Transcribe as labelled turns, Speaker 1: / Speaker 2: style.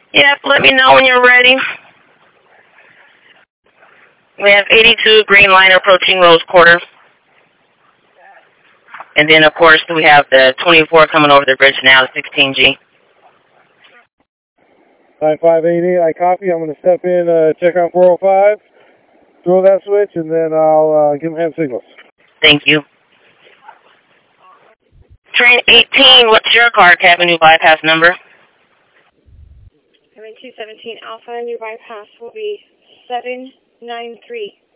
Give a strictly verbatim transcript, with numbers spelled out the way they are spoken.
Speaker 1: Yep, let me know when you're ready. We have eighty-two Green Line approaching Rose Quarter. And then, of course, we have the twenty-four coming over the bridge now, the sixteen G.
Speaker 2: nine five eight eight, I copy. I'm going to step in, uh, check on four oh five, throw that switch, and then I'll uh, give them hand signals.
Speaker 1: Thank you. Train eighteen, what's your car cabin new bypass number?
Speaker 3: Cabin two seventeen Alpha, new bypass will be seven nine three.